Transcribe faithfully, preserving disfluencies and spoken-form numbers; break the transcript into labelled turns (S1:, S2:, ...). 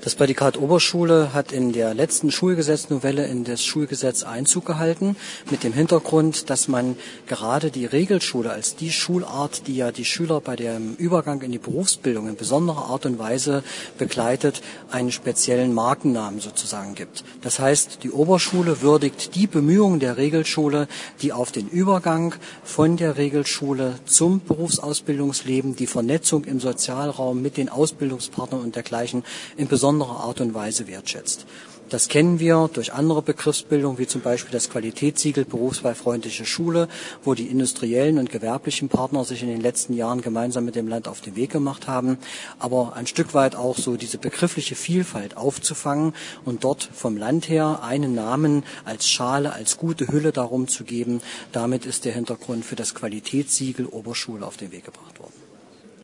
S1: Das Prädikat Oberschule hat in der letzten Schulgesetznovelle in das Schulgesetz Einzug gehalten, mit dem Hintergrund, dass man gerade die Regelschule als die Schulart, die ja die Schüler bei dem Übergang in die Berufsbildung in besonderer Art und Weise begleitet, einen speziellen Markennamen sozusagen gibt. Das heißt, die Oberschule würdigt die Bemühungen der Regelschule, die auf den Übergang von der Regelschule zum Berufsausbildungsleben, die Vernetzung im Sozialraum mit den Ausbildungspartnern und dergleichen in besonderer Art und Weise wertschätzt. Das kennen wir durch andere Begriffsbildung, wie zum Beispiel das Qualitätssiegel Berufswahlfreundliche Schule, wo die industriellen und gewerblichen Partner sich in den letzten Jahren gemeinsam mit dem Land auf den Weg gemacht haben, aber ein Stück weit auch so diese begriffliche Vielfalt aufzufangen und dort vom Land her einen Namen als Schale, als gute Hülle darum zu geben. Damit ist der Hintergrund für das Qualitätssiegel Oberschule auf den Weg gebracht worden.